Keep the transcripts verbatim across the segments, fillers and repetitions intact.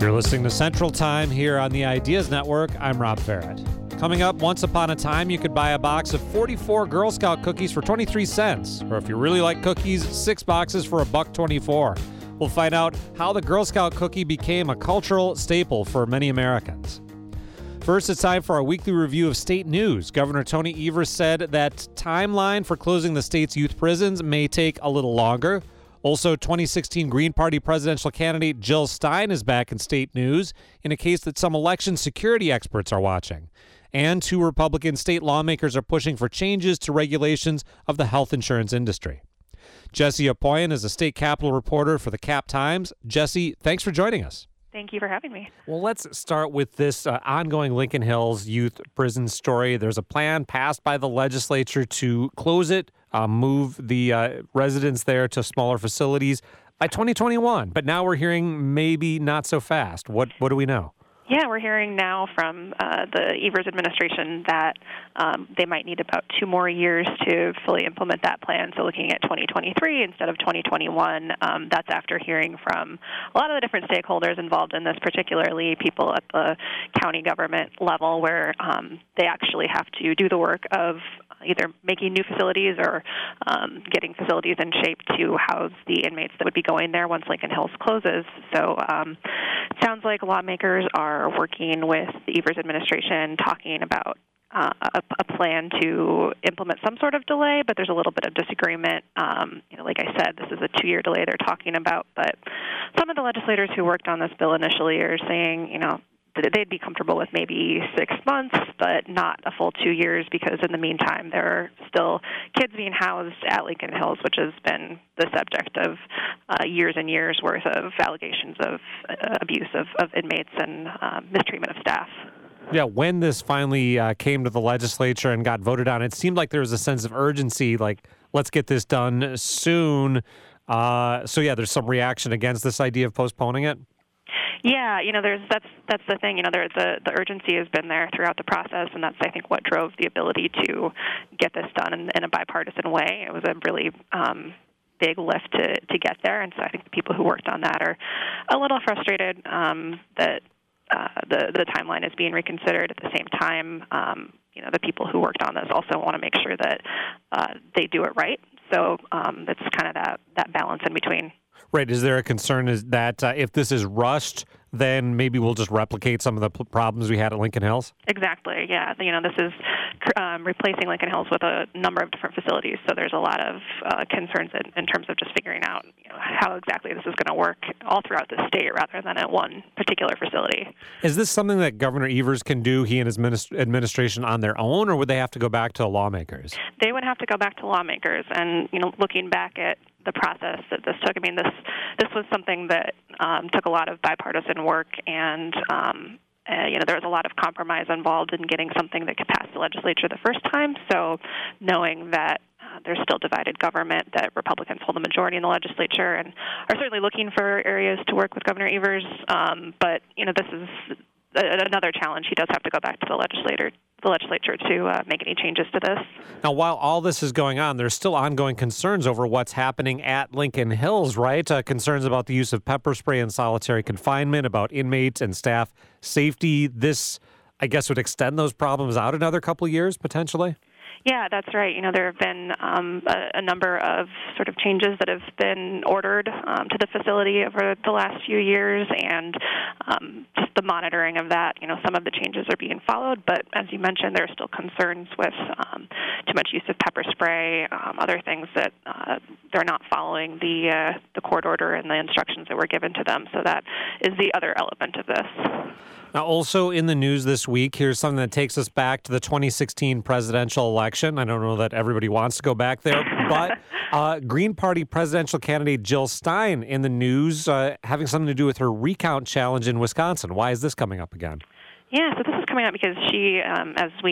You're listening to Central Time here on the Ideas Network. I'm Rob Farrett. Coming up, once upon a time, you could buy a box of forty-four Girl Scout cookies for twenty-three cents. Or if you really like cookies, six boxes for a buck twenty-four. We'll find out how the Girl Scout cookie became a cultural staple for many Americans. First, it's time for our weekly review of state news. Governor Tony Evers said that timeline for closing the state's youth prisons may take a little longer. Also, twenty sixteen Green Party presidential candidate Jill Stein is back in state news in a case that some election security experts are watching. And two Republican state lawmakers are pushing for changes to regulations of the health insurance industry. Jesse Apoyan is a state capitol reporter for the Cap Times. Jesse, thanks for joining us. Thank you for having me. Well, let's start with this uh, ongoing Lincoln Hills youth prison story. There's a plan passed by the legislature to close it, uh, move the uh, residents there to smaller facilities by twenty twenty-one. But now we're hearing maybe not so fast. What what do we know? Yeah, we're hearing now from uh, the Evers administration that um, they might need about two more years to fully implement that plan. So looking at twenty twenty-three instead of twenty twenty-one, um, that's after hearing from a lot of the different stakeholders involved in this, particularly people at the county government level where um, they actually have to do the work of either making new facilities or um, getting facilities in shape to house the inmates that would be going there once Lincoln Hills closes. So um, it sounds like lawmakers are working with the Evers administration, talking about uh, a, a plan to implement some sort of delay, but there's a little bit of disagreement. Um, you know, like I said, this is a two-year delay they're talking about, but some of the legislators who worked on this bill initially are saying, you know, they'd be comfortable with maybe six months, but not a full two years because in the meantime, there are still kids being housed at Lincoln Hills, which has been the subject of uh, years and years worth of allegations of uh, abuse of, of inmates and uh, mistreatment of staff. Yeah, when this finally uh, came to the legislature and got voted on, it seemed like there was a sense of urgency, like, let's get this done soon. Uh, so, yeah, there's some reaction against this idea of postponing it. Yeah, you know, there's that's that's the thing. You know, there, the the urgency has been there throughout the process, and that's I think what drove the ability to get this done in, in a bipartisan way. It was a really um, big lift to to get there, and so I think the people who worked on that are a little frustrated um, that uh, the the timeline is being reconsidered. At the same time, um, you know, the people who worked on this also want to make sure that uh, they do it right. So um, it's kind of that that balance in between. Right. Is there a concern is that uh, if this is rushed, then maybe we'll just replicate some of the p- problems we had at Lincoln Hills? Exactly, yeah. You know, this is um, replacing Lincoln Hills with a number of different facilities, so there's a lot of uh, concerns in, in terms of just figuring out you know, how exactly this is going to work all throughout the state rather than at one particular facility. Is this something that Governor Evers can do, he and his minist- administration, on their own, or would they have to go back to lawmakers? They would have to go back to lawmakers, and, you know, looking back at the process that this took. I mean, this this was something that um, took a lot of bipartisan work, and um, uh, you know there was a lot of compromise involved in getting something that could pass the legislature the first time. So, knowing that uh, there's still divided government, that Republicans hold the majority in the legislature, and are certainly looking for areas to work with Governor Evers. Um, but you know, this is another challenge. He does have to go back to the legislature. the legislature to uh, make any changes to this. Now, while all this is going on, there's still ongoing concerns over what's happening at Lincoln Hills, right? Uh, concerns about the use of pepper spray and solitary confinement, about inmates and staff safety. This, I guess, would extend those problems out another couple of years, potentially? Yeah, that's right. You know, there have been um, a, a number of sort of changes that have been ordered um, to the facility over the last few years, and um, just the monitoring of that. You know, some of the changes are being followed, but as you mentioned, there are still concerns with um, too much use of pepper spray, um, other things that uh, they're not following the uh, the court order and the instructions that were given to them. So that is the other element of this. Now, also in the news this week, here's something that takes us back to the twenty sixteen presidential election. I don't know that everybody wants to go back there, but uh, Green Party presidential candidate Jill Stein in the news, uh, having something to do with her recount challenge in Wisconsin. Why is this coming up again? Yeah, so this is coming up because she, um, as we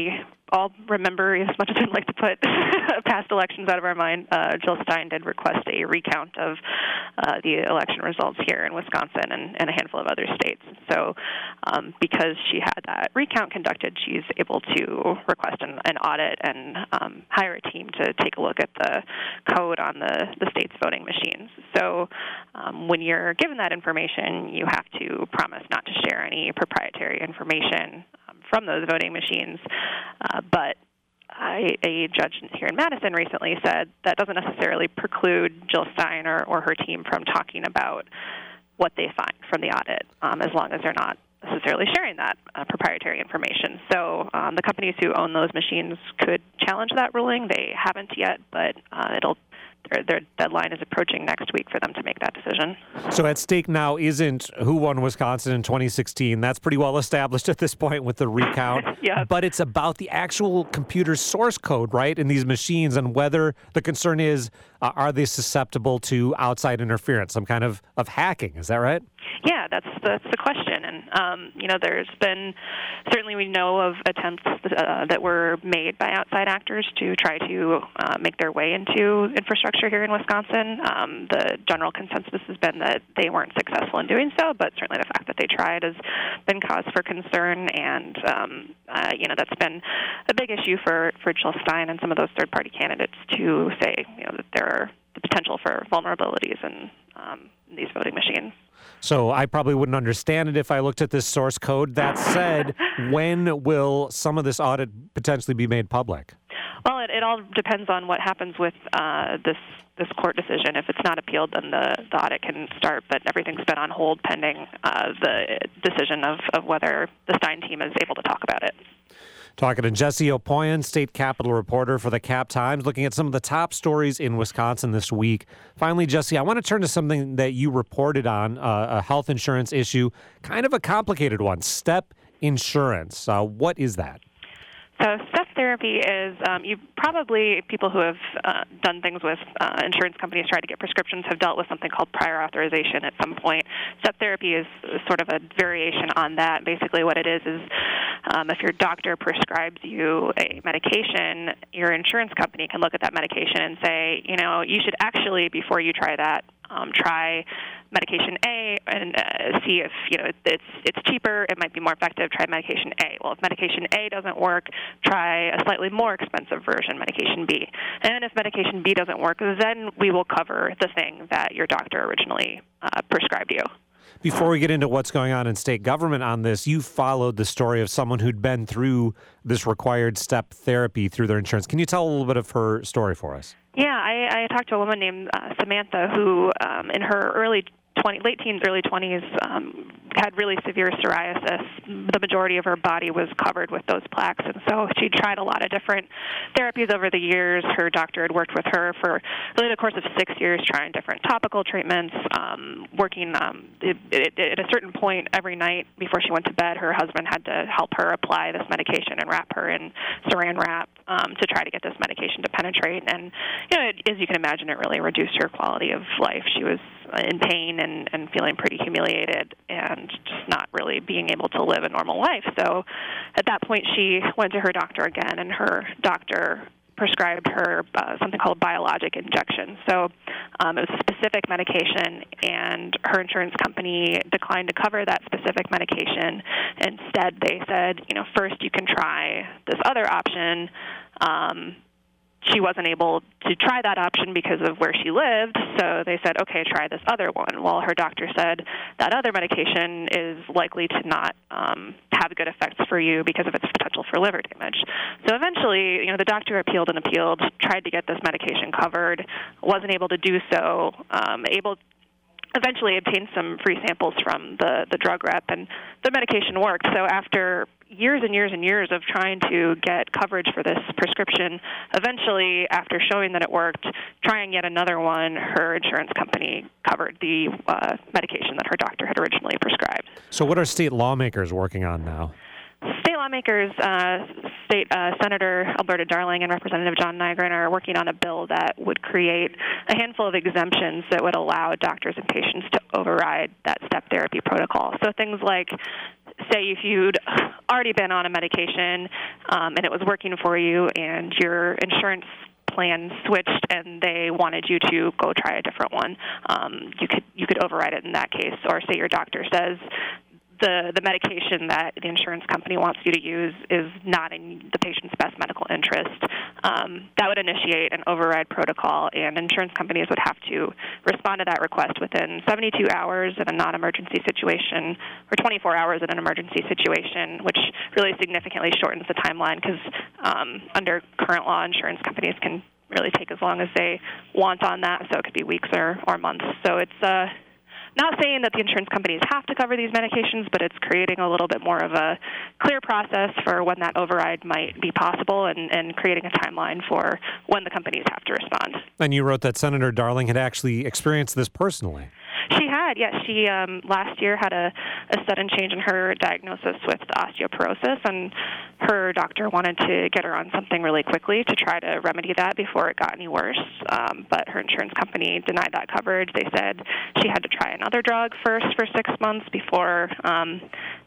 all remember, as much as we'd like to put past elections out of our mind, uh, Jill Stein did request a recount of uh, the election results here in Wisconsin and, and a handful of other states. So um, because she had that recount conducted, she's able to request an, an audit and um, hire a team to take a look at the code on the, the state's voting machines. So um, when you're given that information, you have to promise not to share any proprietary information um, from those voting machines. Uh, but I, a judge here in Madison recently said that doesn't necessarily preclude Jill Stein or, or her team from talking about what they find from the audit, um, as long as they're not necessarily sharing that uh, proprietary information. So um, the companies who own those machines could challenge that ruling. They haven't yet, but uh, it'll their, their deadline is approaching next week for them to make that decision. So at stake now isn't who won Wisconsin in twenty sixteen. That's pretty well established at this point with the recount. Yeah. But it's about the actual computer source code, right, in these machines, and whether the concern is, uh, are they susceptible to outside interference, some kind of, of hacking. Is that right? Yeah, that's that's the question. And, um, you know, there's been, certainly we know of attempts uh, that were made by outside actors to try to uh, make their way into infrastructure here in Wisconsin. Um, the general consensus has been that they weren't successful in doing so, but certainly the fact that they tried has been cause for concern. And, um, uh, you know, that's been a big issue for, for Jill Stein and some of those third-party candidates to say, you know, that there are the potential for vulnerabilities in um, these voting machines. So I probably wouldn't understand it if I looked at this source code. That said, when will some of this audit potentially be made public? Well, it, it all depends on what happens with uh, this this court decision. If it's not appealed, then the, the audit can start, but everything's been on hold pending uh, the decision of, of whether the Stein team is able to talk about it. Talking to Jesse Opoyan, state capitol reporter for the Cap Times, looking at some of the top stories in Wisconsin this week. Finally, Jesse, I want to turn to something that you reported on, uh, a health insurance issue, kind of a complicated one, STEP insurance. Uh, what is that? So step therapy is, um, you probably, people who have uh, done things with uh, insurance companies, tried to get prescriptions, have dealt with something called prior authorization at some point. Step therapy is sort of a variation on that. Basically what it is is um, if your doctor prescribes you a medication, your insurance company can look at that medication and say, you know, you should actually, before you try that, Um, try medication A and uh, see if, you know, it's it's cheaper, it might be more effective, try medication A. Well, if medication A doesn't work, try a slightly more expensive version, medication B. And if medication B doesn't work, then we will cover the thing that your doctor originally uh, prescribed you. Before we get into what's going on in state government on this, you followed the story of someone who'd been through this required step therapy through their insurance. Can you tell a little bit of her story for us? Yeah, I, I talked to a woman named uh, Samantha who, um, in her early twenty, late teens, early twenties, um, had really severe psoriasis. The majority of her body was covered with those plaques, and so she tried a lot of different therapies over the years. Her doctor had worked with her for really the course of six years, trying different topical treatments, um, working um, it, it, it, at a certain point every night before she went to bed. Her husband had to help her apply this medication and wrap her in saran wrap um, to try to get this medication to penetrate. And you know, it, as you can imagine, it really reduced her quality of life. She was in pain and, and feeling pretty humiliated and just not really being able to live a normal life. So at that point, she went to her doctor again, and her doctor prescribed her uh, something called biologic injection. So um, it was a specific medication, and her insurance company declined to cover that specific medication. Instead, they said, you know, first you can try this other option. Um, She wasn't able to try that option because of where she lived, so they said, okay, try this other one. Well, her doctor said that other medication is likely to not um, have good effects for you because of its potential for liver damage. So eventually, you know, the doctor appealed and appealed, tried to get this medication covered, wasn't able to do so, um, able eventually obtained some free samples from the, the drug rep, and the medication worked. So after years and years and years of trying to get coverage for this prescription, eventually, after showing that it worked, trying yet another one, her insurance company covered the uh, medication that her doctor had originally prescribed. So what are state lawmakers working on now? State lawmakers, uh, State uh, Senator Alberta Darling and Representative John Nygren are working on a bill that would create a handful of exemptions that would allow doctors and patients to override that step therapy protocol. So things like say if you'd already been on a medication um, and it was working for you and your insurance plan switched and they wanted you to go try a different one, um, you could you could override it in that case. Or say your doctor says the the medication that the insurance company wants you to use is not in the patient's best medical interest. Um, that would initiate an override protocol, and insurance companies would have to respond to that request within seventy-two hours in a non-emergency situation or twenty-four hours in an emergency situation, which really significantly shortens the timeline because um, under current law, insurance companies can really take as long as they want on that, so it could be weeks or, or months. So it's uh, not saying that the insurance companies have to cover these medications, but it's creating a little bit more of a clear process for when that override might be possible and, and creating a timeline for when the companies have to respond. And you wrote that Senator Darling had actually experienced this personally. She had, yes. She um, last year had a, a sudden change in her diagnosis with osteoporosis, and her doctor wanted to get her on something really quickly to try to remedy that before it got any worse. Um, but her insurance company denied that coverage. They said she had to try another drug first for six months before um,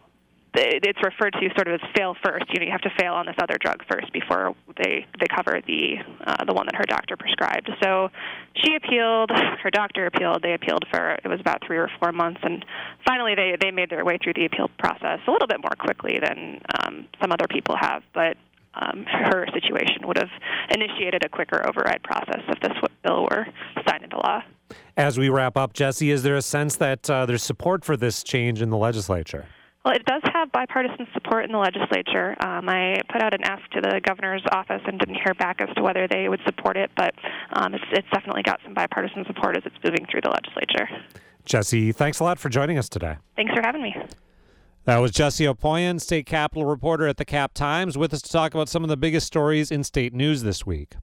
it's referred to sort of as fail first. You know, you have to fail on this other drug first before they they cover the uh, the one that her doctor prescribed. So she appealed, her doctor appealed, they appealed for, it was about three or four months, and finally they, they made their way through the appeal process a little bit more quickly than um, some other people have, but um, her situation would have initiated a quicker override process if this bill were signed into law. As we wrap up, Jesse, is there a sense that uh, there's support for this change in the legislature? Well, it does have bipartisan support in the legislature. Um, I put out an ask to the governor's office and didn't hear back as to whether they would support it, but um, it's, it's definitely got some bipartisan support as it's moving through the legislature. Jesse, thanks a lot for joining us today. Thanks for having me. That was Jesse Opoyan, state capitol reporter at the Cap Times, with us to talk about some of the biggest stories in state news this week.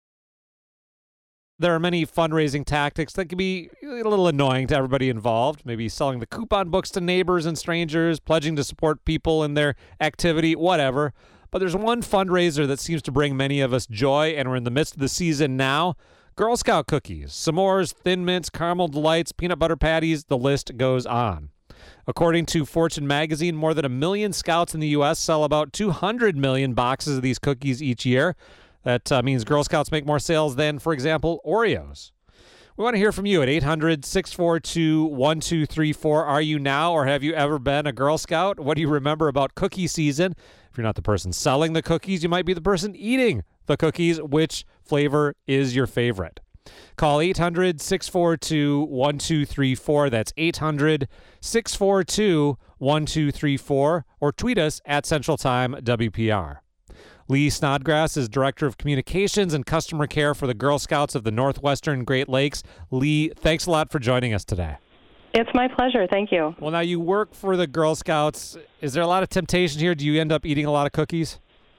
There are many fundraising tactics that can be a little annoying to everybody involved, maybe selling the coupon books to neighbors and strangers, pledging to support people in their activity, whatever. But there's one fundraiser that seems to bring many of us joy, and we're in the midst of the season now. Girl Scout cookies, s'mores, Thin Mints, caramel delights, peanut butter patties, the list goes on. According to Fortune magazine, more than a million Scouts in the U S sell about two hundred million boxes of these cookies each year. That uh, means Girl Scouts make more sales than, for example, Oreos. We want to hear from you at eight hundred, six four two, one two three four. Are you now, or have you ever been a Girl Scout? What do you remember about cookie season? If you're not the person selling the cookies, you might be the person eating the cookies. Which flavor is your favorite? Call eight hundred, six four two, one two three four. That's eight hundred, six four two, one two three four. Or tweet us at Central Time W P R. Lee Snodgrass is Director of Communications and Customer Care for the Girl Scouts of the Northwestern Great Lakes. Lee, thanks a lot for joining us today. It's my pleasure. Thank you. Well, now you work for the Girl Scouts. Is there a lot of temptation here? Do you end up eating a lot of cookies?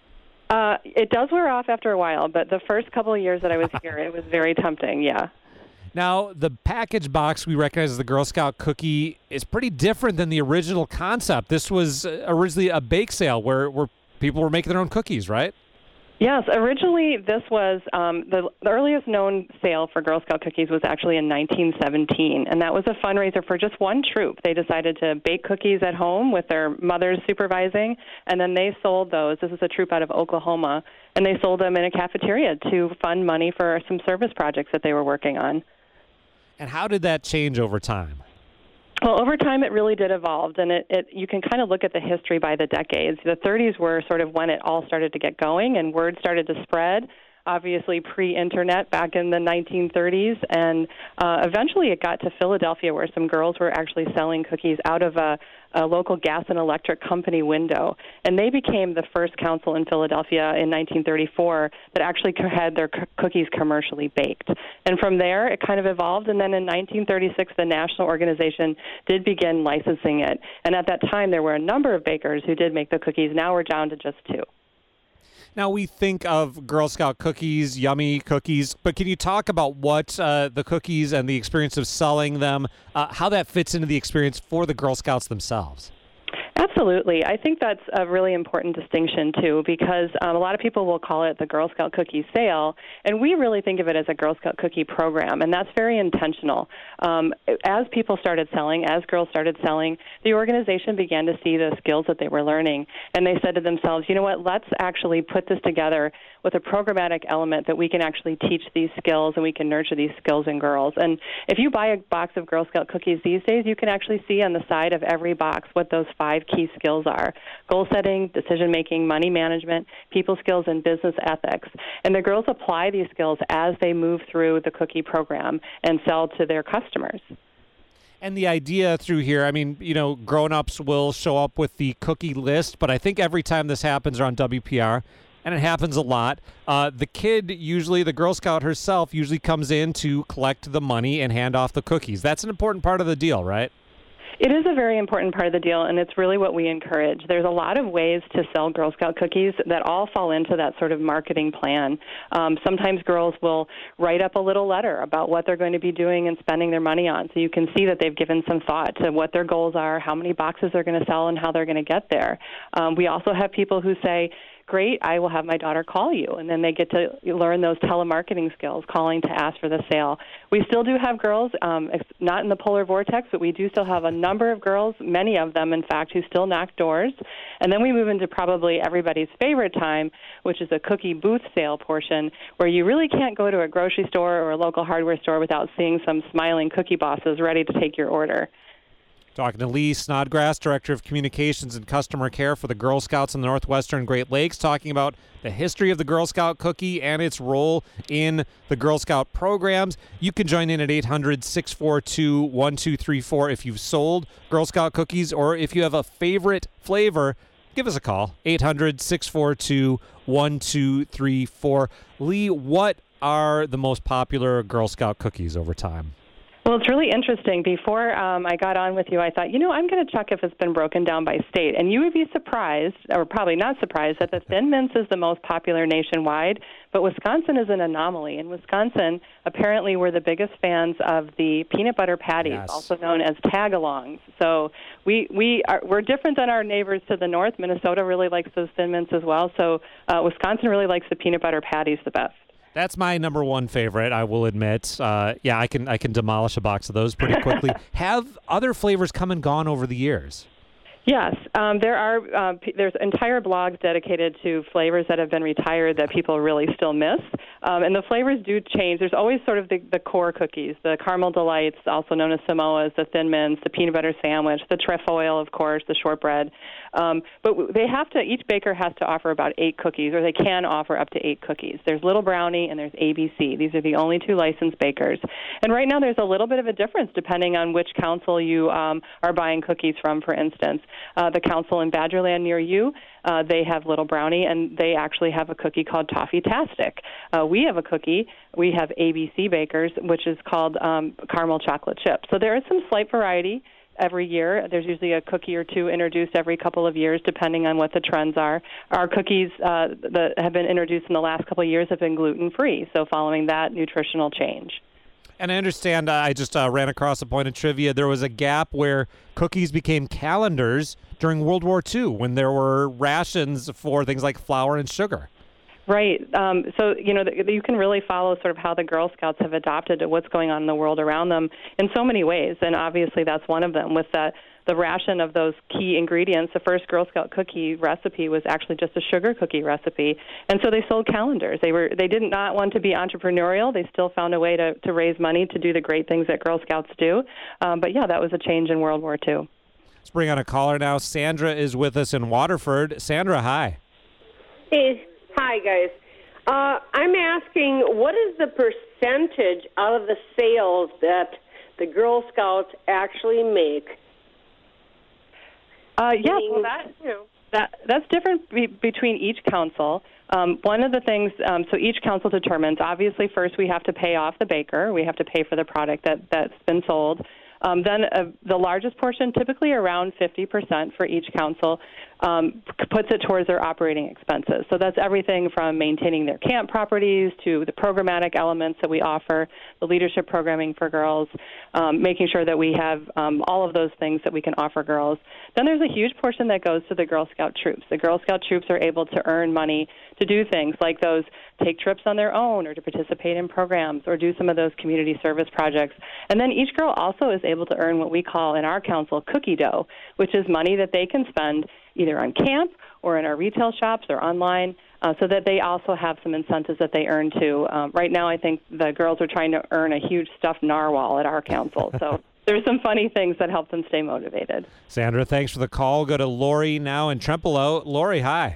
Uh, it does wear off after a while, but the first couple of years that I was here, it was very tempting, yeah. Now, the package box we recognize as the Girl Scout cookie is pretty different than the original concept. This was originally a bake sale where, where people were making their own cookies, right? Yes, originally this was um, the, the earliest known sale for Girl Scout cookies was actually in nineteen seventeen, and that was a fundraiser for just one troop. They decided to bake cookies at home with their mothers supervising, and then they sold those. This is a troop out of Oklahoma, and they sold them in a cafeteria to fund money for some service projects that they were working on. And how did that change over time? Well, over time, it really did evolve, and it, it you can kind of look at the history by the decades. The thirties were sort of when it all started to get going, and word started to spread, obviously pre-internet back in the nineteen thirties, and uh, eventually it got to Philadelphia, where some girls were actually selling cookies out of a, a local gas and electric company window, and they became the first council in Philadelphia in nineteen thirty-four that actually had their c- cookies commercially baked. And from there, it kind of evolved, and then in nineteen thirty-six, the national organization did begin licensing it. And at that time, there were a number of bakers who did make the cookies. Now we're down to just two. Now, we think of Girl Scout cookies, yummy cookies, but can you talk about what uh, the cookies and the experience of selling them, uh, how that fits into the experience for the Girl Scouts themselves? Absolutely. I think that's a really important distinction, too, because um, a lot of people will call it the Girl Scout cookie sale, and we really think of it as a Girl Scout cookie program, and that's very intentional. Um, as people started selling, as girls started selling, the organization began to see the skills that they were learning, and they said to themselves, you know what, let's actually put this together with a programmatic element that we can actually teach these skills and we can nurture these skills in girls. And if you buy a box of Girl Scout cookies these days, you can actually see on the side of every box what those five key skills are: goal setting, decision making, money management, people skills, and business ethics. And the girls apply these skills as they move through the cookie program and sell to their customers. And the idea through here, I mean, you know, grown-ups will show up with the cookie list, but I think every time this happens around W P R, and it happens a lot, uh, the kid usually, the Girl Scout herself, usually comes in to collect the money and hand off the cookies. That's an important part of the deal, right? It is a very important part of the deal, and it's really what we encourage. There's a lot of ways to sell Girl Scout cookies that all fall into that sort of marketing plan. Um, sometimes girls will write up a little letter about what they're going to be doing and spending their money on, so you can see that they've given some thought to what their goals are, how many boxes they're going to sell, and how they're going to get there. Um, we also have people who say, great, I will have my daughter call you. And then they get to learn those telemarketing skills, calling to ask for the sale. We still do have girls, um, not in the polar vortex, but we do still have a number of girls, many of them, in fact, who still knock doors. And then we move into probably everybody's favorite time, which is a cookie booth sale portion, where you really can't go to a grocery store or a local hardware store without seeing some smiling cookie bosses ready to take your order. Talking to Lee Snodgrass, Director of Communications and Customer Care for the Girl Scouts in the Northwestern Great Lakes, talking about the history of the Girl Scout cookie and its role in the Girl Scout programs. You can join in at eight hundred, six four two, one two three four if you've sold Girl Scout cookies, or if you have a favorite flavor, give us a call, eight hundred, six four two, one two three four. Lee, what are the most popular Girl Scout cookies over time? Well, it's really interesting. Before um, I got on with you, I thought, you know, I'm going to check if it's been broken down by state. And you would be surprised, or probably not surprised, that the Thin Mints is the most popular nationwide, but Wisconsin is an anomaly. In Wisconsin, apparently we're the biggest fans of the peanut butter patties, yes, also known as tag-alongs. So we, we are, we're different than our neighbors to the north. Minnesota really likes those Thin Mints as well. So uh, Wisconsin really likes the peanut butter patties the best. That's my number one favorite, I will admit. Uh, yeah, I can I can demolish a box of those pretty quickly. Have other flavors come and gone over the years? Yes, um, there are. Uh, p- there's entire blogs dedicated to flavors that have been retired that people really still miss, um, and the flavors do change. There's always sort of the, the core cookies, the caramel delights, also known as Samoas, the Thin Mints, the peanut butter sandwich, the trefoil, of course, the shortbread. Um, but they have to. Each baker has to offer about eight cookies, or they can offer up to eight cookies. There's Little Brownie and there's A B C. These are the only two licensed bakers. And right now, there's a little bit of a difference depending on which council you um, are buying cookies from. For instance, uh, the council in Badgerland near you, uh, they have Little Brownie, and they actually have a cookie called Toffee-tastic. Uh, we have a cookie. We have A B C Bakers, which is called um, Caramel Chocolate Chip. So there is some slight variety every year. There's usually a cookie or two introduced every couple of years, depending on what the trends are. Our cookies uh, that have been introduced in the last couple of years have been gluten-free, so following that nutritional change. And I understand, uh, I just uh, ran across a point of trivia. There was a gap where cookies became calendars during World War Two when there were rations for things like flour and sugar. Right. Um, so, you know, the, you can really follow sort of how the Girl Scouts have adopted to what's going on in the world around them in so many ways, and obviously that's one of them. With that, the ration of those key ingredients, the first Girl Scout cookie recipe was actually just a sugar cookie recipe, and so they sold calendars. They were they did not want to be entrepreneurial. They still found a way to, to raise money to do the great things that Girl Scouts do. Um, but, yeah, that was a change in World War Two. Let's bring on a caller now. Sandra is with us in Waterford. Sandra, hi. Hey. Hi, guys. Uh, I'm asking, what is the percentage out of the sales that the Girl Scouts actually make? Uh, yeah, well, that, you know, that, that's different be- between each council. Um, one of the things, um, so each council determines, obviously, first we have to pay off the baker. We have to pay for the product that, that's been sold. Um, then uh, the largest portion, typically around fifty percent for each council, um, puts it towards their operating expenses. So that's everything from maintaining their camp properties to the programmatic elements that we offer, the leadership programming for girls, um, making sure that we have um, all of those things that we can offer girls. Then there's a huge portion that goes to the Girl Scout troops. The Girl Scout troops are able to earn money to do things like those, take trips on their own or to participate in programs or do some of those community service projects. And then each girl also is able to earn what we call in our council cookie dough, which is money that they can spend either on camp or in our retail shops or online, uh, so that they also have some incentives that they earn too. Um, right now I think the girls are trying to earn a huge stuffed narwhal at our council. So there's some funny things that help them stay motivated. Sandra, thanks for the call. Go to Lori now in Trempealeau. Lori, hi.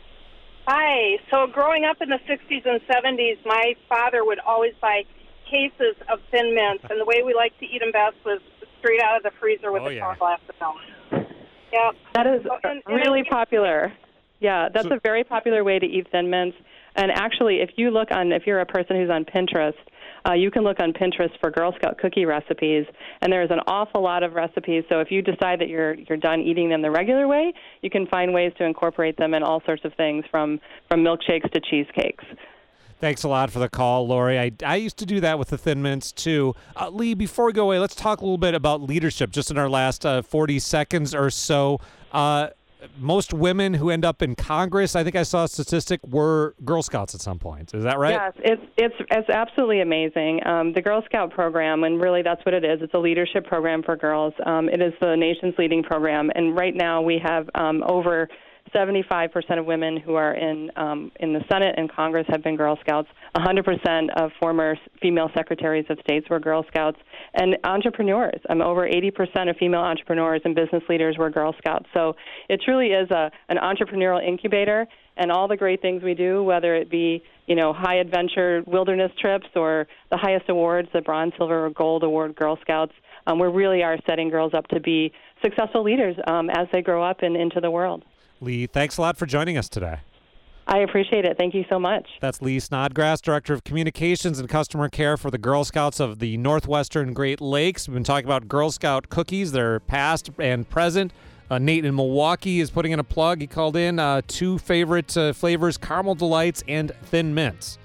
Hi. So growing up in the sixties and seventies, my father would always buy cases of Thin Mints, and the way we liked to eat them best was straight out of the freezer with oh, a yeah. tall glass of milk. Yeah. That is so, and, and really I, popular. Yeah, that's so, a very popular way to eat Thin Mints. And actually, if you look on, if you're a person who's on Pinterest, uh, you can look on Pinterest for Girl Scout cookie recipes, and there's an awful lot of recipes. So if you decide that you're you're done eating them the regular way, you can find ways to incorporate them in all sorts of things, from from milkshakes to cheesecakes. Thanks a lot for the call, Lori. I, I used to do that with the Thin Mints, too. Uh, Lee, before we go away, let's talk a little bit about leadership, just in our last uh, forty seconds or so. Uh, most women who end up in Congress, I think I saw a statistic, were Girl Scouts at some point. Is that right? Yes, it's it's it's absolutely amazing. Um, the Girl Scout program, and really that's what it is. It's a leadership program for girls. Um, it is the nation's leading program, and right now we have um, over seventy-five percent of women who are in um, in the Senate and Congress have been Girl Scouts. one hundred percent of former female secretaries of states were Girl Scouts. And entrepreneurs, um, over eighty percent of female entrepreneurs and business leaders were Girl Scouts. So it truly is a an entrepreneurial incubator, and all the great things we do, whether it be, you know, high adventure wilderness trips or the highest awards, the bronze, silver, or gold award Girl Scouts, um, we really are setting girls up to be successful leaders um, as they grow up and into the world. Lee, thanks a lot for joining us today. I appreciate it. Thank you so much. That's Lee Snodgrass, Director of Communications and Customer Care for the Girl Scouts of the Northwestern Great Lakes. We've been talking about Girl Scout cookies, their past and present. Uh, Nate in Milwaukee is putting in a plug. He called in uh, two favorite uh, flavors, Caramel Delights and Thin Mints.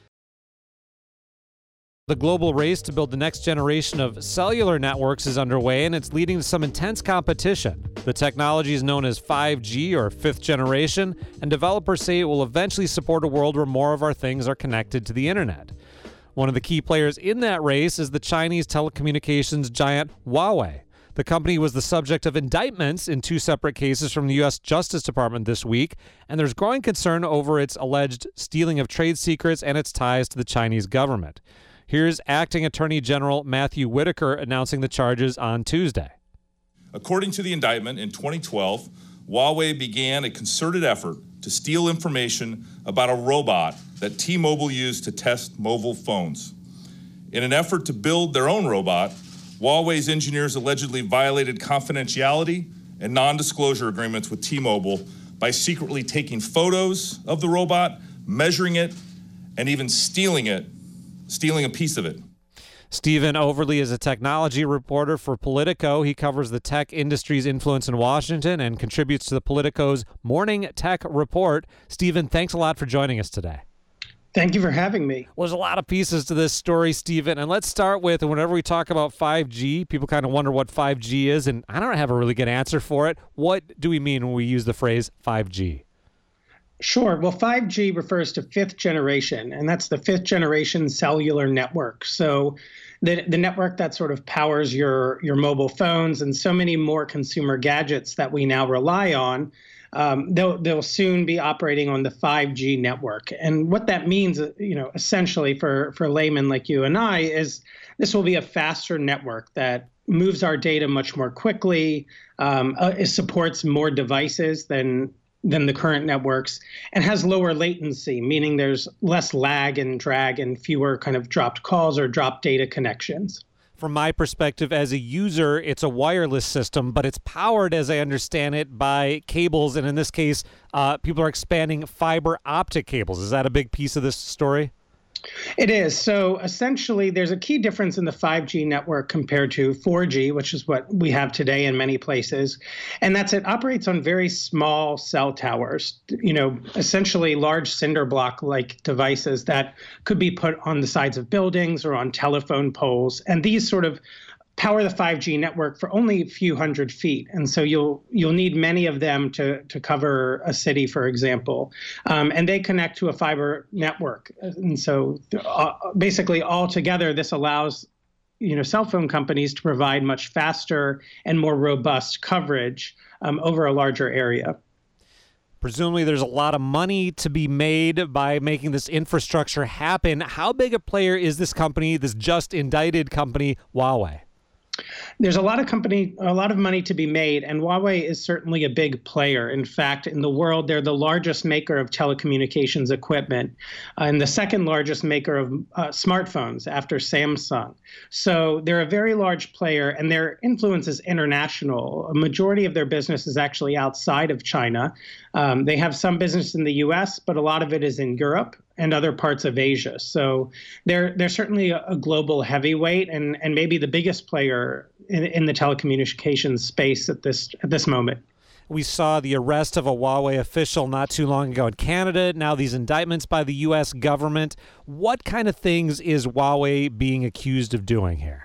The global race to build the next generation of cellular networks is underway, and it's leading to some intense competition. The technology is known as five G, or fifth generation, and developers say it will eventually support a world where more of our things are connected to the internet. One of the key players in that race is the Chinese telecommunications giant Huawei. The company was the subject of indictments in two separate cases from the U S Justice Department this week, and there's growing concern over its alleged stealing of trade secrets and its ties to the Chinese government. Here's Acting Attorney General Matthew Whitaker announcing the charges on Tuesday. According to the indictment, in twenty twelve, Huawei began a concerted effort to steal information about a robot that T-Mobile used to test mobile phones. In an effort to build their own robot, Huawei's engineers allegedly violated confidentiality and non-disclosure agreements with T-Mobile by secretly taking photos of the robot, measuring it, and even stealing it, stealing a piece of it. Stephen Overly is a technology reporter for Politico. He covers the tech industry's influence in Washington and contributes to the Politico's Morning Tech Report. Stephen, thanks a lot for joining us today. Thank you for having me. Well, there's a lot of pieces to this story, Stephen, and let's start with, whenever we talk about five G, people kind of wonder what five G is, and I don't have a really good answer for it. What do we mean when we use the phrase five G? Sure. Well, five G refers to fifth generation, and that's the fifth generation cellular network. So the the network that sort of powers your, your mobile phones and so many more consumer gadgets that we now rely on, um, they'll, they'll soon be operating on the five G network. And what that means, you know, essentially for, for laymen like you and I, is this will be a faster network that moves our data much more quickly, um, uh, it supports more devices than than the current networks, and has lower latency, meaning there's less lag and drag and fewer kind of dropped calls or dropped data connections. From my perspective as a user, it's a wireless system, but it's powered, as I understand it, by cables, and in this case, uh, people are expanding fiber optic cables. Is that a big piece of this story? It is. So essentially, there's a key difference in the five G network compared to four G, which is what we have today in many places. And that's it operates on very small cell towers, you know, essentially large cinder block-like devices that could be put on the sides of buildings or on telephone poles. And these sort of power the five G network for only a few hundred feet. And so you'll you'll need many of them to, to cover a city, for example. Um, and they connect to a fiber network. And so uh, basically all together, this allows you know, cell phone companies to provide much faster and more robust coverage um, over a larger area. Presumably there's a lot of money to be made by making this infrastructure happen. How big a player is this company, this just indicted company, Huawei? There's a lot of company, a lot of money to be made, and Huawei is certainly a big player. In fact, in the world, they're the largest maker of telecommunications equipment uh, and the second largest maker of uh, smartphones after Samsung. So they're a very large player, and their influence is international. A majority of their business is actually outside of China. Um, they have some business in the U S, but a lot of it is in Europe and other parts of Asia. So they're they're certainly a, a global heavyweight and, and maybe the biggest player in, in the telecommunications space at this at this moment. We saw the arrest of a Huawei official not too long ago in Canada. Now these indictments by the U S government. What kind of things is Huawei being accused of doing here?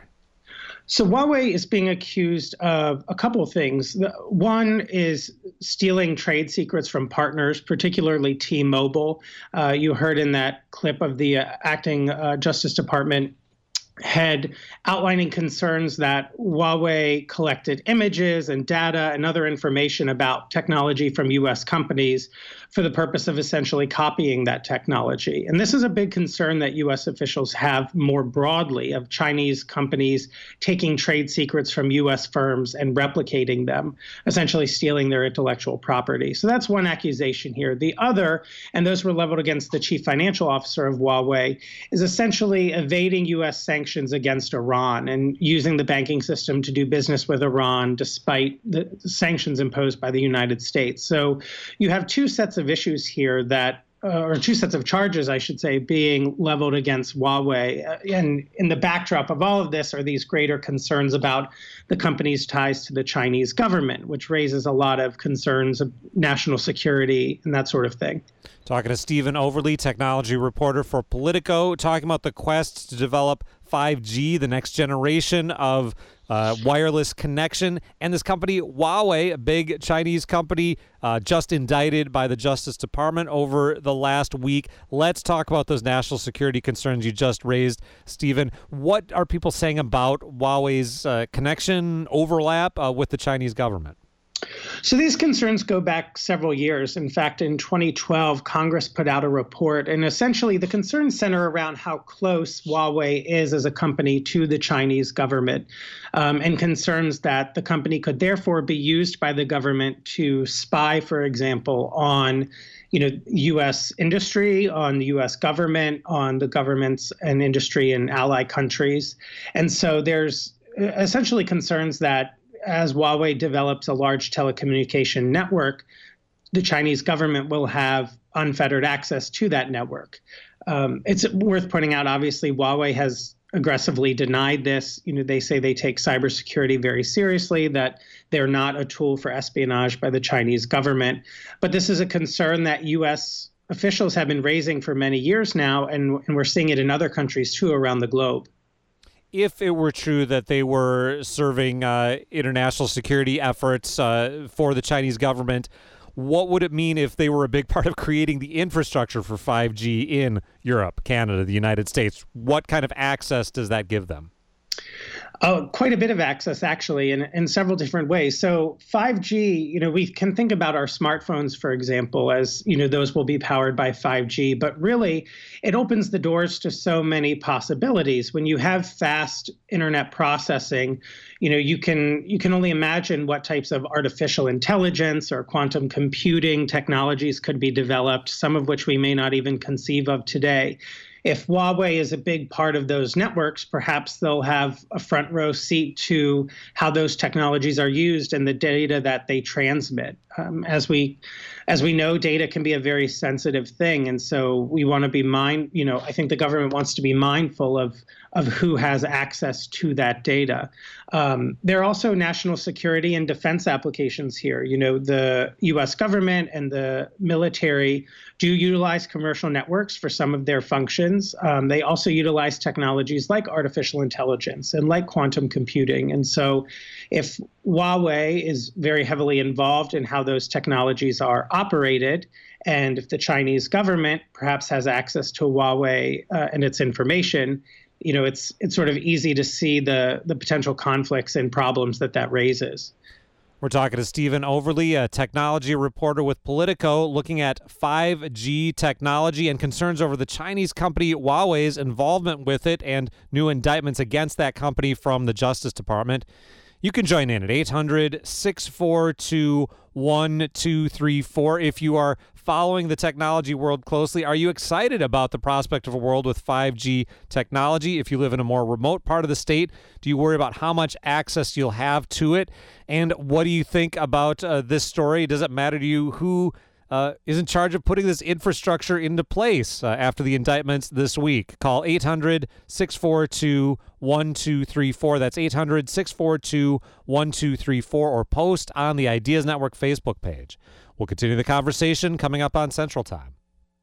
So Huawei is being accused of a couple of things. One is stealing trade secrets from partners, particularly T-Mobile. Uh, you heard in that clip of the uh, acting uh, Justice Department head outlining concerns that Huawei collected images and data and other information about technology from U S companies for the purpose of essentially copying that technology. And this is a big concern that U S officials have more broadly of Chinese companies taking trade secrets from U S firms and replicating them, essentially stealing their intellectual property. So that's one accusation here. The other, and those were leveled against the chief financial officer of Huawei, is essentially evading U S sanctions against Iran and using the banking system to do business with Iran despite the sanctions imposed by the United States. So you have two sets of issues here that Uh, or two sets of charges, I should say, being leveled against Huawei. Uh, and in the backdrop of all of this are these greater concerns about the company's ties to the Chinese government, which raises a lot of concerns of national security and that sort of thing. Talking to Stephen Overly, technology reporter for Politico, talking about the quest to develop five G, the next generation of uh, wireless connection. And this company, Huawei, a big Chinese company, uh, just indicted by the Justice Department over the last week. Let's talk about those national security concerns you just raised, Stephen. What are people saying about Huawei's uh, connection overlap uh, with the Chinese government? So these concerns go back several years. In fact, in twenty twelve, Congress put out a report, and essentially the concerns center around how close Huawei is as a company to the Chinese government, um, and concerns that the company could therefore be used by the government to spy, for example, on you know, U S industry, on the U S government, on the governments and industry in ally countries. And so there's essentially concerns that as Huawei develops a large telecommunication network, the Chinese government will have unfettered access to that network. Um, it's worth pointing out, obviously, Huawei has aggressively denied this. You know, they say they take cybersecurity very seriously, that they're not a tool for espionage by the Chinese government. But this is a concern that U S officials have been raising for many years now, and, and we're seeing it in other countries, too, around the globe. If it were true that they were serving uh, international security efforts uh, for the Chinese government, what would it mean if they were a big part of creating the infrastructure for five G in Europe, Canada, the United States? What kind of access does that give them? Oh, quite a bit of access, actually, in, in several different ways. So five G, you know, we can think about our smartphones, for example, as, you know, those will be powered by five G. But really, it opens the doors to so many possibilities. When you have fast internet processing, you know, you can you can only imagine what types of artificial intelligence or quantum computing technologies could be developed, some of which we may not even conceive of today. if Huawei is a big part of those networks, perhaps they'll have a front row seat to how those technologies are used and the data that they transmit. Um, as we, as we know, data can be a very sensitive thing, and so we want to be mind. You know, I think the government wants to be mindful of of who has access to that data. Um, there are also national security and defense applications here. You know, the U S government and the military do utilize commercial networks for some of their functions. Um, they also utilize technologies like artificial intelligence and like quantum computing. And so if Huawei is very heavily involved in how those technologies are operated, and if the Chinese government perhaps has access to Huawei uh, and its information, you know, it's it's sort of easy to see the the potential conflicts and problems that that raises. We're talking to Stephen Overly, a technology reporter with Politico, looking at five G technology and concerns over the Chinese company Huawei's involvement with it and new indictments against that company from the Justice Department. You can join in at eight hundred, six four two, one two three four if you are following the technology world closely. Are you excited about the prospect of a world with five G technology? If you live in a more remote part of the state, do you worry about how much access you'll have to it? And what do you think about uh, this story? Does it matter to you who uh, is in charge of putting this infrastructure into place uh, after the indictments this week? Call eight hundred, six four two, one two three four. That's eight hundred, six four two, one two three four, or post on the Ideas Network Facebook page. We'll continue the conversation coming up on Central Time.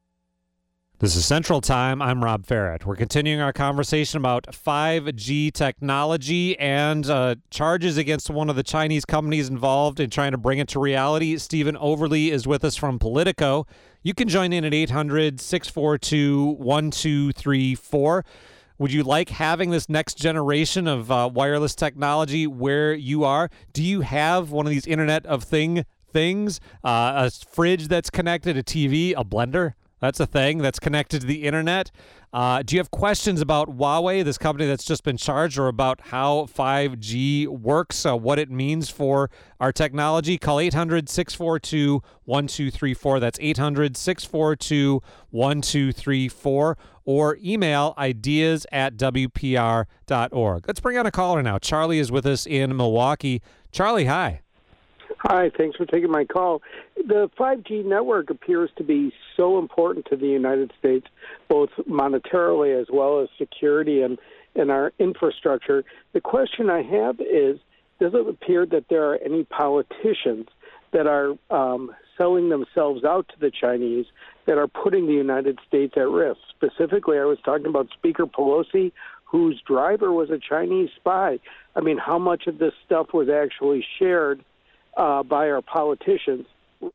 This is Central Time. I'm Rob Ferret. We're continuing our conversation about five G technology and uh, charges against one of the Chinese companies involved in trying to bring it to reality. Stephen Overly is with us from Politico. You can join in at eight hundred, six four two, one two three four. Would you like having this next generation of uh, wireless technology where you are? Do you have one of these Internet of Thing things, uh, a fridge that's connected, a T V, a blender? That's a thing that's connected to the internet. Uh, do you have questions about Huawei, this company that's just been charged, or about how five G works, uh, what it means for our technology? Call eight hundred, six four two, one two three four. That's eight hundred, six four two, one two three four. Or email ideas at w p r dot org. Let's bring on a caller now. Charlie is with us in Milwaukee. Charlie, hi. Hi, thanks for taking my call. The five G network appears to be so important to the United States, both monetarily as well as security and, and our infrastructure. The question I have is, does it appear that there are any politicians that are um, selling themselves out to the Chinese that are putting the United States at risk? Specifically, I was talking about Speaker Pelosi, whose driver was a Chinese spy. I mean, how much of this stuff was actually shared Uh, by our politicians? Uh,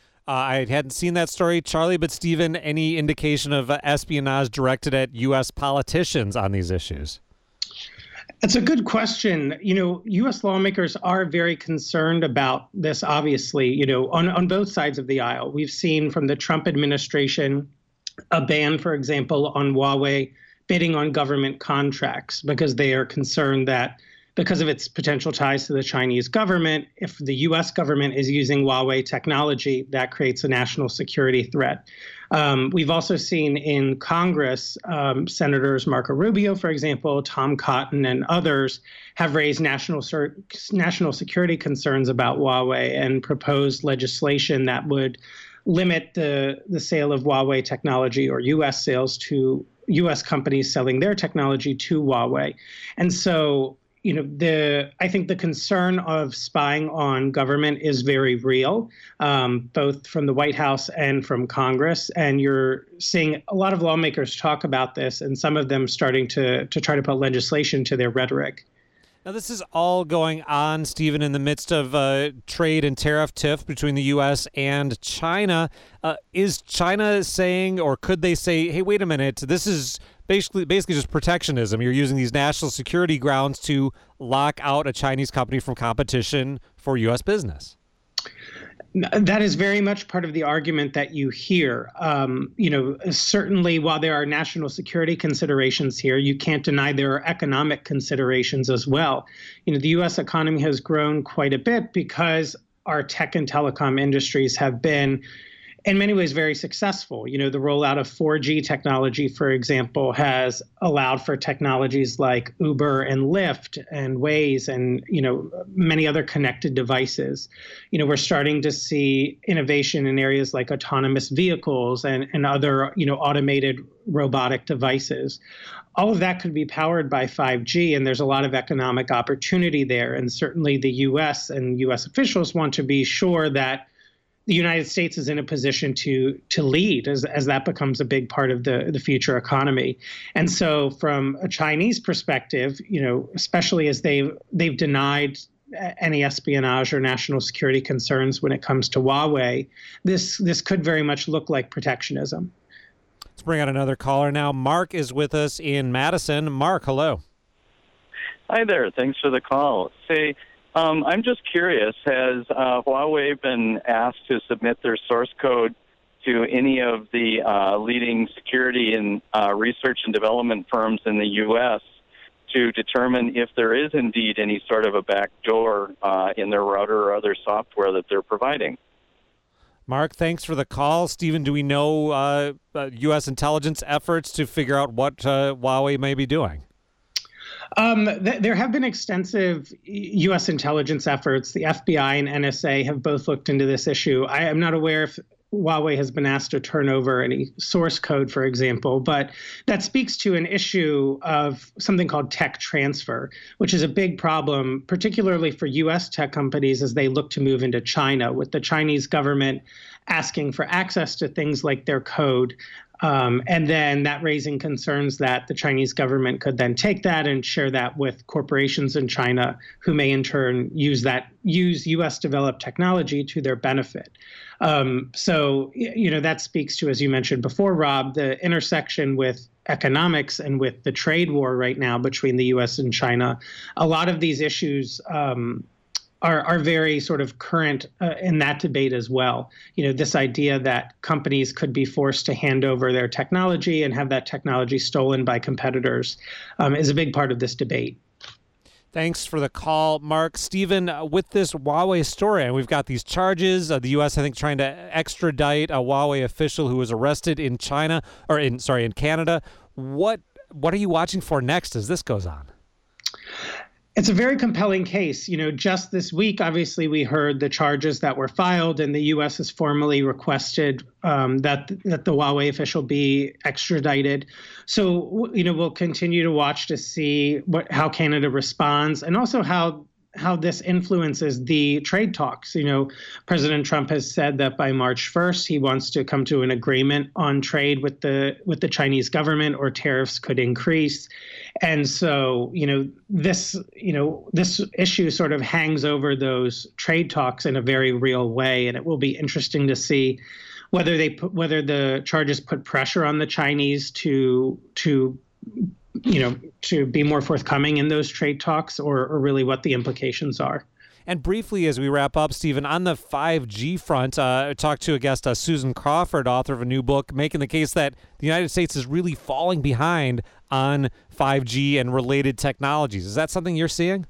I hadn't seen that story, Charlie, but Stephen, any indication of uh, espionage directed at U S politicians on these issues? That's a good question. You know, U S lawmakers are very concerned about this, obviously, you know, on, on both sides of the aisle. We've seen from the Trump administration a ban, for example, on Huawei bidding on government contracts because they are concerned that because of its potential ties to the Chinese government, if the U S government is using Huawei technology, that creates a national security threat. Um, we've also seen in Congress, um, Senators Marco Rubio, for example, Tom Cotton, and others have raised national national security concerns about Huawei and proposed legislation that would limit the, the sale of Huawei technology, or U S sales to U S companies selling their technology to Huawei. And so, you know, the I think the concern of spying on government is very real, um, both from the White House and from Congress. And you're seeing a lot of lawmakers talk about this, and some of them starting to to try to put legislation to their rhetoric. Now, this is all going on, Stephen, in the midst of uh, trade and tariff tiff between the U S and China. Uh, is China saying, or could they say, hey, wait a minute, this is basically basically just protectionism. You're using these national security grounds to lock out a Chinese company from competition for U S business? That is very much part of the argument that you hear. Um, you know, certainly while there are national security considerations here, you can't deny there are economic considerations as well. You know, the U S economy has grown quite a bit because our tech and telecom industries have been in many ways very successful. You know, the rollout of four G technology, for example, has allowed for technologies like Uber and Lyft and Waze and, you know, many other connected devices. You know, we're starting to see innovation in areas like autonomous vehicles and, and other, you know, automated robotic devices. All of that could be powered by five G, and there's a lot of economic opportunity there. And certainly the U S and U S officials want to be sure that the United States is in a position to to lead as, as that becomes a big part of the, the future economy. And so from a Chinese perspective, you know, especially as they've, they've denied any espionage or national security concerns when it comes to Huawei, this this could very much look like protectionism. Let's bring out another caller now. Mark is with us in Madison. Mark, hello. Hi there. Thanks for the call. Say, um, I'm just curious, has uh, Huawei been asked to submit their source code to any of the uh, leading security and uh, research and development firms in the U S to determine if there is indeed any sort of a backdoor uh, in their router or other software that they're providing? Mark, thanks for the call. Stephen, do we know uh, uh, U S intelligence efforts to figure out what uh, Huawei may be doing? Um, th- there have been extensive U S intelligence efforts. The F B I and N S A have both looked into this issue. I am not aware if Huawei has been asked to turn over any source code, for example, but that speaks to an issue of something called tech transfer, which is a big problem, particularly for U S tech companies as they look to move into China, with the Chinese government asking for access to things like their code. Um, and then that raising concerns that the Chinese government could then take that and share that with corporations in China who may in turn use that, use U S developed technology to their benefit. Um, so, you know, that speaks to, as you mentioned before, Rob, the intersection with economics and with the trade war right now between the U S and China. A lot of these issues um, are, are very sort of current uh, in that debate as well. You know, this idea that companies could be forced to hand over their technology and have that technology stolen by competitors um, is a big part of this debate. Thanks for the call, Mark. Stephen, uh, with this Huawei story, and we've got these charges, uh, the U S, I think, trying to extradite a Huawei official who was arrested in China, or in, sorry, in Canada. What, what are you watching for next as this goes on? It's a very compelling case. You know, just this week, obviously, we heard the charges that were filed, and the U S has formally requested um, that that the Huawei official be extradited. So, you know, we'll continue to watch to see what how Canada responds, and also how how this influences the trade talks. You know, President Trump has said that by March first, he wants to come to an agreement on trade with the with the Chinese government, or tariffs could increase. And so, you know, this, you know, this issue sort of hangs over those trade talks in a very real way. And it will be interesting to see whether they put, whether the charges put pressure on the Chinese to to you know, to be more forthcoming in those trade talks, or, or really what the implications are. And briefly, as we wrap up, Stephen, on the five G front, uh, I talked to a guest, uh, Susan Crawford, author of a new book, making the case that the United States is really falling behind on five G and related technologies. Is that something you're seeing?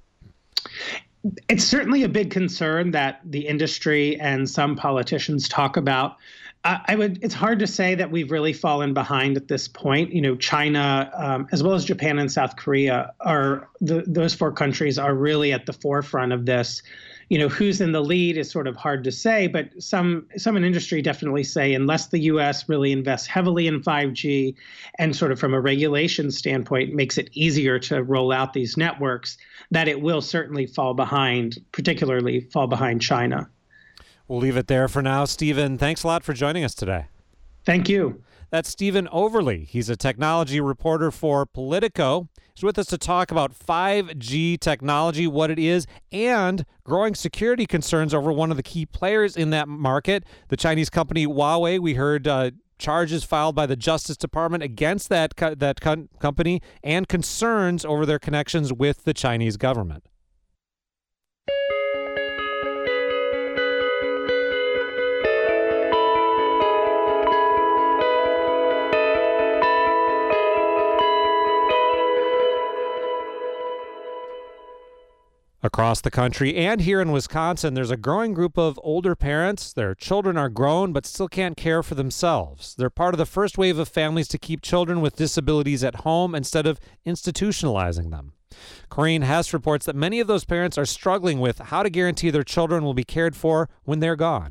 It's certainly a big concern that the industry and some politicians talk about. Uh, I would. It's hard to say that we've really fallen behind at this point. You know, China, um, as well as Japan and South Korea, are the, those four countries are really at the forefront of this. You know, who's in the lead is sort of hard to say, but some some in industry definitely say unless the U S really invests heavily in five G and sort of from a regulation standpoint makes it easier to roll out these networks, that it will certainly fall behind, particularly fall behind China. We'll leave it there for now. Stephen, thanks a lot for joining us today. Thank you. That's Stephen Overly. He's a technology reporter for Politico. He's with us to talk about five G technology, what it is, and growing security concerns over one of the key players in that market, the Chinese company Huawei. We heard uh, charges filed by the Justice Department against that, co- that co- company and concerns over their connections with the Chinese government. Across Across the country and here in Wisconsin, there's a growing group of older parents. Their children are grown but still can't care for themselves. They're part of the first wave of families to keep children with disabilities at home instead of institutionalizing them. Corrine Hess reports that many of those parents are struggling with how to guarantee their children will be cared for when they're gone.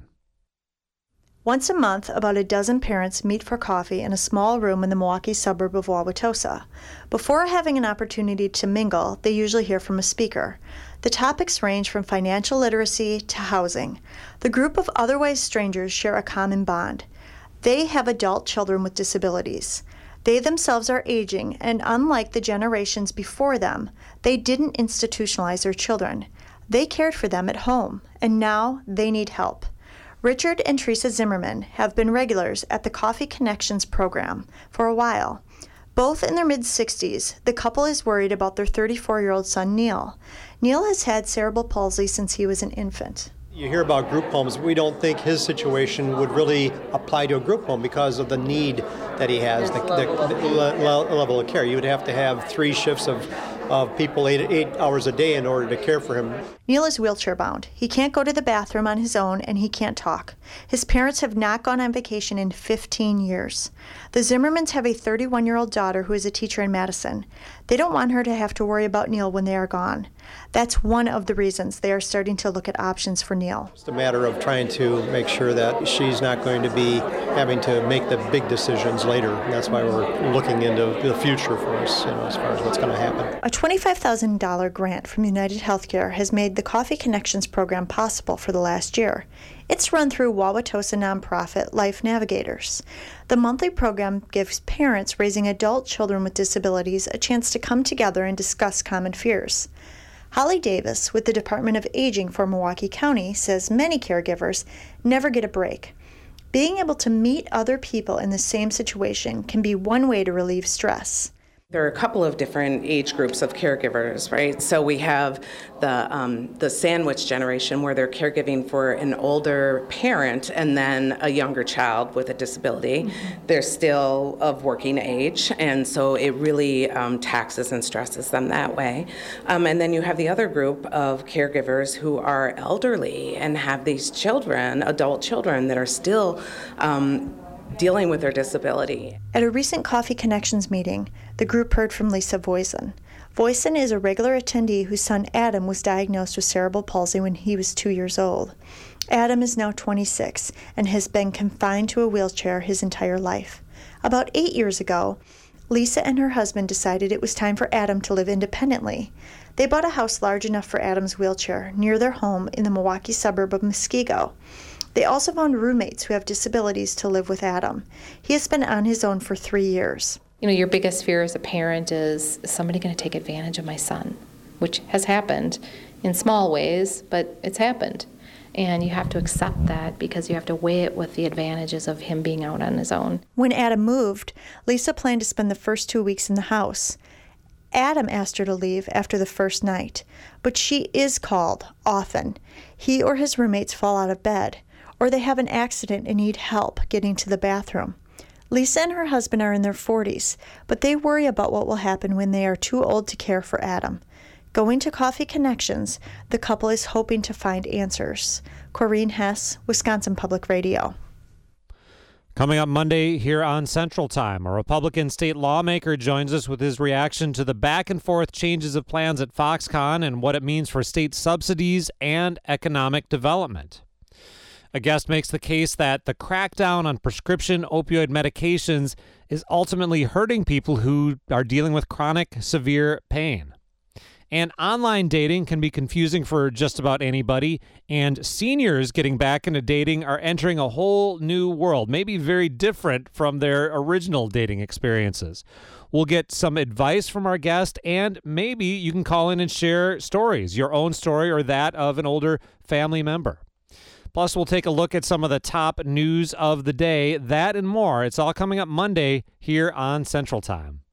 Once a month, about a dozen parents meet for coffee in a small room in the Milwaukee suburb of Wauwatosa. Before having an opportunity to mingle, they usually hear from a speaker. The topics range from financial literacy to housing. The group of otherwise strangers share a common bond. They have adult children with disabilities. They themselves are aging, and unlike the generations before them, they didn't institutionalize their children. They cared for them at home, and now they need help. Richard and Teresa Zimmerman have been regulars at the Coffee Connections program for a while. Both in their mid-sixties, the couple is worried about their thirty-four-year-old son, Neil. Neil has had cerebral palsy since he was an infant. You hear about group homes. We don't think his situation would really apply to a group home because of the need that he has, the, the, the level of care. You would have to have three shifts of, of people eight, eight hours a day in order to care for him. Neil is wheelchair-bound. He can't go to the bathroom on his own, and he can't talk. His parents have not gone on vacation in fifteen years. The Zimmermans have a thirty-one-year-old daughter who is a teacher in Madison. They don't want her to have to worry about Neil when they are gone. That's one of the reasons they are starting to look at options for Neil. It's a matter of trying to make sure that she's not going to be having to make the big decisions later. That's why we're looking into the future for us, you know, as far as what's going to happen. A twenty-five thousand dollars grant from United Healthcare has made the Coffee Connections program possible for the last year. It's run through Wauwatosa nonprofit Life Navigators. The monthly program gives parents raising adult children with disabilities a chance to come together and discuss common fears. Holly Davis with the Department of Aging for Milwaukee County says many caregivers never get a break. Being able to meet other people in the same situation can be one way to relieve stress. There are a couple of different age groups of caregivers, right? So we have the um, the sandwich generation where they're caregiving for an older parent and then a younger child with a disability. Mm-hmm. They're still of working age, and so it really um, taxes and stresses them that way. Um, and then you have the other group of caregivers who are elderly and have these children, adult children, that are still um, dealing with their disability. At a recent Coffee Connections meeting, the group heard from Lisa Voisin. Voisin is a regular attendee whose son Adam was diagnosed with cerebral palsy when he was two years old. Adam is now twenty-six and has been confined to a wheelchair his entire life. About eight years ago, Lisa and her husband decided it was time for Adam to live independently. They bought a house large enough for Adam's wheelchair near their home in the Milwaukee suburb of Muskego. They also found roommates who have disabilities to live with Adam. He has been on his own for three years. You know, your biggest fear as a parent is, is somebody going to take advantage of my son, which has happened in small ways, but it's happened. And you have to accept that because you have to weigh it with the advantages of him being out on his own. When Adam moved, Lisa planned to spend the first two weeks in the house. Adam asked her to leave after the first night, but she is called often. He or his roommates fall out of bed, or they have an accident and need help getting to the bathroom. Lisa and her husband are in their forties, but they worry about what will happen when they are too old to care for Adam. Going to Coffee Connections, the couple is hoping to find answers. Corrine Hess, Wisconsin Public Radio. Coming up Monday here on Central Time, a Republican state lawmaker joins us with his reaction to the back-and-forth changes of plans at Foxconn and what it means for state subsidies and economic development. A guest makes the case that the crackdown on prescription opioid medications is ultimately hurting people who are dealing with chronic, severe pain. And online dating can be confusing for just about anybody, and seniors getting back into dating are entering a whole new world, maybe very different from their original dating experiences. We'll get some advice from our guest, and maybe you can call in and share stories, your own story or that of an older family member. Plus, we'll take a look at some of the top news of the day, that and more. It's all coming up Monday here on Central Time.